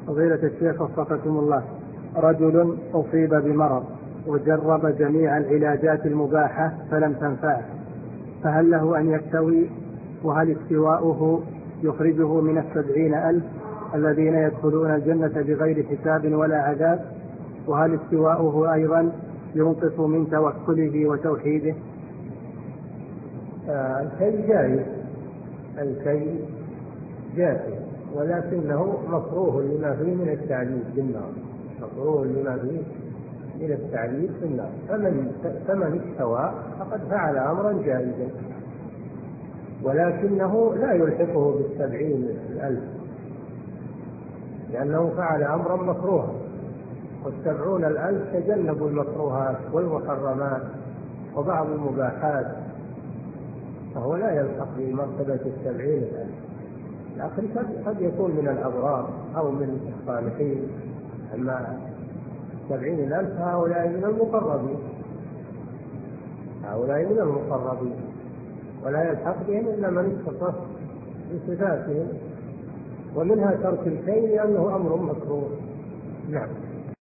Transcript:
فضيلة الشيخ وفقكم الله، رجل أصيب بمرض وجرب جميع العلاجات المباحة فلم تنفعه، فهل له أن يستوي؟ وهل استواؤه يخرجه من 70,000 الذين يدخلون الجنة بغير حساب ولا عذاب؟ وهل استواؤه أيضا ينقص من توكله وتوحيده؟ الكي جائز، الكي جائز، ولكنه مكروه لما فيه من التعذيب بالنار، مكروه لما فيه من التعذيب بالنار. فمن استوى فقد فعل أمرا جائزا، ولكنه لا يلحقه ب70,000 لأنه فعل أمرا مكروها، وال70,000 تجنبوا المكروهات والمحرمات وبعض المباحات، فهو لا يلحق بمرتبة 70,000. لكن قد يكون من الأبرار أو من الصالحين. أما 70,000 هؤلاء من المقربين، هؤلاء من المقربين، ولا يلحق بهم إلا من اتصف بصفاتهم، ومنها ترك الكي لأنه أمر مكروه. نعم.